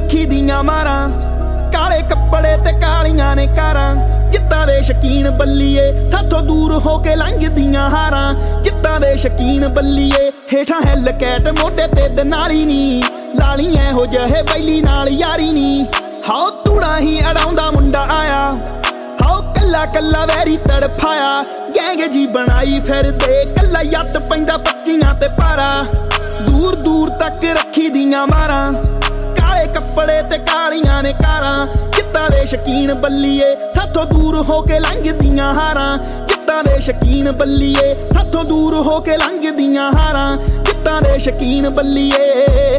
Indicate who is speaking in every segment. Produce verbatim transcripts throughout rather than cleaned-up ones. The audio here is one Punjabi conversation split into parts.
Speaker 1: ਰੱਖੀ ਦੀਆਂ ਮਾਰਾਂ ਕਾਲੇ ਕੱਪੜੇ ਤੇ ਕਾਲੀਆਂ ਨੇ ਕਾਰਾਂ ਜਿੱਤਾਂ ਦੇ ਸ਼ਕੀਨ ਬੱਲੀਏ ਸਾਥੋਂ ਦੂਰ ਹੋ ਕੇ ਲੰਘਦੀਆਂ ਹਾਰਾਂ ਜਿੱਤਾਂ ਦੇ ਸ਼ਕੀਨ ਬੱਲੀਏ ਹੇਠਾਂ ਹਿੱਲ ਕੈਟ ਮੋਢੇ ਤੇ ਦਨਾਲੀ ਨੀ ਲਾਲੀ ਇਹੋ ਜਿਹੇ ਬੈਲੀ ਨਾਲ ਯਾਰੀ ਨੀ ਹਾਓ ਤੂੜਾ ਹੀ ਅੜਾਉਂਦਾ ਮੁੰਡਾ ਆਇਆ ਹਾਓ ਕੱਲਾ ਕੱਲਾ ਵੈਰੀ ਤੜਫਾਇਆ ਗੈਂਗ ਜੀ ਬਣਾਈ ਫਿਰਦੇ ਕੱਲਾ ਯੱਤ ਪੈਂਦਾ ਬੱਚੀਆਂ ਤੇ ਪਾਰਾ ਦੂਰ ਦੂਰ ਤੱਕ ਰੱਖੀ ਦੀਆਂ ਮਾਰਾਂ ਕਾਲੇ ਕੱਪੜੇ ਤੇ ਕਾਲੀਆਂ ਨੇ ਕਾਰਾਂ ਜਿੱਤਾਂ ਦੇ ਸ਼ਕੀਨ ਬੱਲੀਏ ਸਾਥੋਂ ਦੂਰ ਹੋ ਕੇ ਲੰਘਦੀਆਂ ਹਾਰਾਂ ਜਿੱਤਾਂ ਦੇ ਸ਼ਕੀਨ ਬੱਲੀਏ ਸਾਥੋਂ ਦੂਰ ਹੋ ਕੇ ਲੰਘਦੀਆਂ ਹਾਰਾਂ ਜਿੱਤਾਂ ਦੇ ਸ਼ਕੀਨ ਬੱਲੀਏ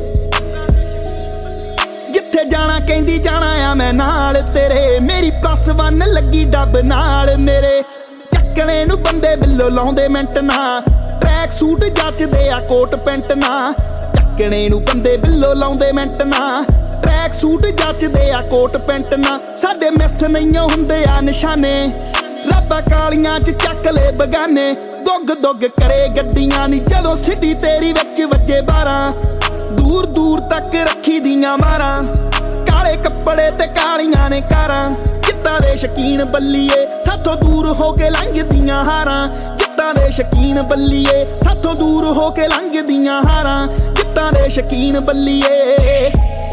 Speaker 1: ਜਿੱਥੇ ਜਾਣਾ ਕਹਿੰਦੀ ਜਾਣਾ ਆ ਮੈਂ ਨਾਲ ਤੇਰੇ ਮੇਰੀ ਪਲੱਸ ਵਨ ਲੱਗੀ ਡੱਬ ਨਾਲ ਮੇਰੇ ਚੱਕਣੇ ਨੂੰ ਬੰਦੇ ਬਿੱਲੋ ਲਾਉਂਦੇ ਮਿੰਟ ਨਾ ਟਰੈਕ ਸੂਟ ਜੱਚਦੇ ਆ ਕੋਟ ਪੈਂਟ ਨਾ ਚੱਕਣੇ ਨੂੰ ਬੰਦੇ ਬਿੱਲੋ ਲਾਉਂਦੇ ਮਿੰਟ ਨਾ ਟਰੈਕ ਸੂਟ ਜੱਚਦੇ ਆ ਕੋਟ ਪੈਂਟ ਨਾ ਸਾਡੇ ਮਿਸ ਨਹੀਂ ਹੁੰਦੇ ਆ ਨਿਸ਼ਾਨੇ ਰੱਬਾਂ ਕਾਲੀਆਂ ਚ ਚੱਕ ਲੈ ਬਗਾਨੇ ਦੁੱਗ ਦੁੱਗ ਕਰੇ ਗੱਡੀਆਂ ਨੀ ਜਦੋਂ ਸਿਟੀ ਤੇਰੀ ਵਿੱਚ ਵੱਜੇ ਬਾਰਾਂ ਦੂਰ ਦੂਰ ਤੱਕ ਰੱਖੀ ਦੀਆਂ ਮਾਰਾਂ ਕਾਲੇ ਕੱਪੜੇ ਤੇ ਕਾਲੀਆਂ ਨੇ ਕਾਰਾਂ ਜਿੱਤਾਂ ਦੇ ਸ਼ਕੀਨ ਬੱਲੀਏ ਸਾਥੋਂ ਦੂਰ ਹੋ ਕੇ ਲੰਘਦੀਆਂ ਹਾਰਾਂ ਜਿੱਤਾਂ ਦੇ ਸ਼ਕੀਨ ਬੱਲੀਏ ਸਾਥੋਂ ਦੂਰ ਹੋ ਕੇ ਲੰਘਦੀਆਂ ਹਾਰਾਂ ਜਿੱਤਾਂ ਦੇ ਸ਼ਕੀਨ ਬੱਲੀਏ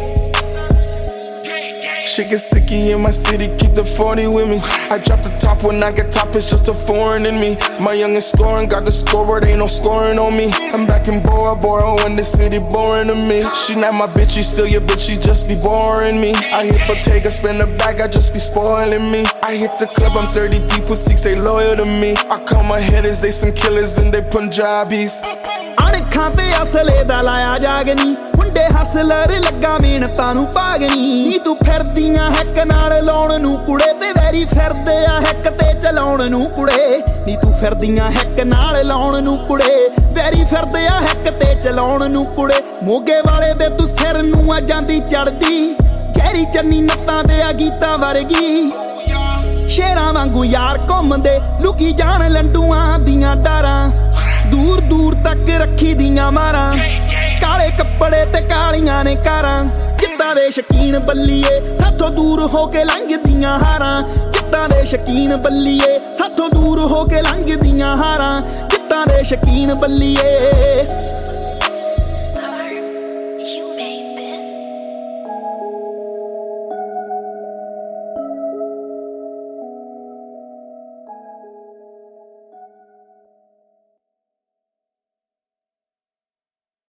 Speaker 2: Shit get sticky in my city, keep the forty with me. I drop the top when I get top, it's just a foreign in me. My youngest scoring, got the scoreboard, ain't no scoring on me. I'm back in Bora Bora when the city boring to me. She not my bitch, she still your bitch, she just be boring me. I hit Bottega, spend the bag, I just be spoiling me. I hit the club, I'm thirty deep with six, they loyal to me. I call my hitters, they some killers and they Punjabis.
Speaker 1: ਅਣਖਾਂ ਤੇ ਅਸਲੇ ਦਾ ਲਾਇਆ ਜਾਗਨੀ ਮੁੰਡੇ ਹਸਲਰ ਲੱਗਾ ਮਿਹਨਤਾਂ ਨੂੰ ਪਾਗਨੀ ਨੀ ਤੂੰ ਫਿਰਦੀਆਂ ਹੈਕ ਨਾਲ ਲਾਉਣ ਨੂੰ ਕੁੜੇ ਤੇ ਵੈਰੀ ਫਿਰਦੇ ਆ ਹੈਕ ਤੇ ਚਲਾਉਣ ਨੂੰ ਕੁੜੇ ਨੀ ਤੂੰ ਫਿਰਦੀਆਂ ਹੈਕ ਨਾਲ ਲਾਉਣ ਨੂੰ ਕੁੜੇ ਵੈਰੀ ਫਿਰਦੇ ਆ ਹੈਕ ਤੇ ਚਲਾਉਣ ਨੂੰ ਕੁੜੇ ਮੋਗੇ ਵਾਲੇ ਦੇ ਤੂੰ ਸਿਰ ਨੂੰ ਆ ਜਾਂਦੀ ਚੜਦੀ ਗਹਿਰੀ ਚੰਨੀ ਨੱਤਾਂ ਦੇ ਆ ਗੀਤਾਂ ਵਰਗੀ ਸ਼ੇਰਾਂ ਵਾਂਗੂ ਯਾਰ ਘੁੰਮਦੇ ਲੁਕੀ ਜਾਣ ਲੰਡੂਆਂ ਦੀਆਂ ਡਾਰਾਂ ਦੂਰ ਦੂਰ ਤੱਕ ਰੱਖੀ ਦੀਆਂ ਮਾਰਾਂ ਕਾਲੇ ਕੱਪੜੇ ਤੇ ਕਾਲੀਆਂ ਨੇ ਕਾਰਾਂ ਜਿੱਤਾਂ ਦੇ ਸ਼ਕੀਨ ਬੱਲੀਏ ਸਾਥੋਂ ਦੂਰ ਹੋ ਕੇ ਲੰਘਦੀਆਂ ਹਾਰਾਂ ਜਿੱਤਾਂ ਦੇ ਸ਼ਕੀਨ ਬੱਲੀਏ ਸਾਥੋਂ ਦੂਰ ਹੋ ਕੇ ਲੰਘਦੀਆਂ ਹਾਰਾਂ ਜਿੱਤਾਂ ਦੇ ਸ਼ਕੀਨ ਬੱਲੀਏ